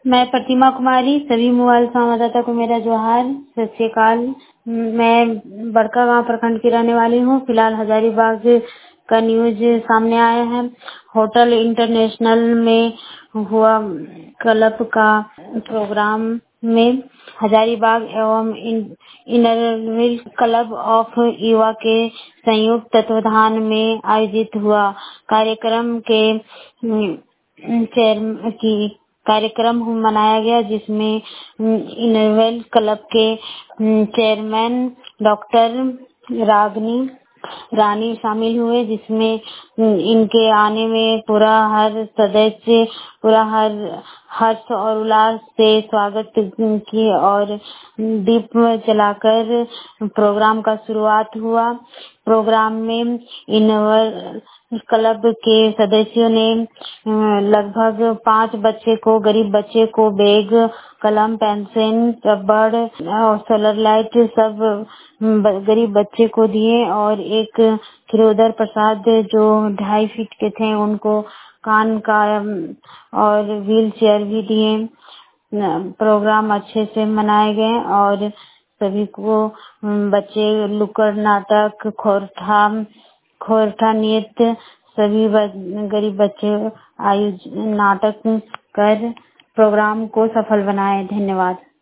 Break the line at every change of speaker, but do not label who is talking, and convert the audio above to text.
मैं प्रतिमा कुमारी, सभी मोबाइल संवाददाता को मेरा जोहार, सत श्री अकाल। मैं बड़कागांव प्रखंड की रहने वाली हूँ। फिलहाल हजारीबाग का न्यूज सामने आया है। होटल इंटरनेशनल में हुआ क्लब का प्रोग्राम में हजारीबाग एवं इनरव्हील क्लब ऑफ युवा के संयुक्त तत्वाधान में आयोजित हुआ कार्यक्रम के कार्यक्रम मनाया गया, जिसमें इनरव्हील क्लब के चेयरमैन डॉक्टर रागनी रानी शामिल हुए, जिसमें इनके आने में पूरा हर सदस्य पूरा हर हर्ष और उल्लास से स्वागत किए और दीप जलाकर प्रोग्राम का शुरुआत हुआ। प्रोग्राम में इनरव्हील क्लब के सदस्यों ने लगभग 5 बच्चे को, गरीब बच्चे को बैग, कलम, पेंसिल, रबड़ और सोलर लाइट सब गरीब बच्चे को दिए और एक खिरोधर प्रसाद जो 2.5 फीट के थे उनको कान का और व्हील चेयर भी दिए। प्रोग्राम अच्छे से मनाए गए और सभी को बच्चे नुक्कड़ नाटक, खोरठा नृत्य, सभी गरीब बच्चे नाटक कर प्रोग्राम को सफल बनाए। धन्यवाद।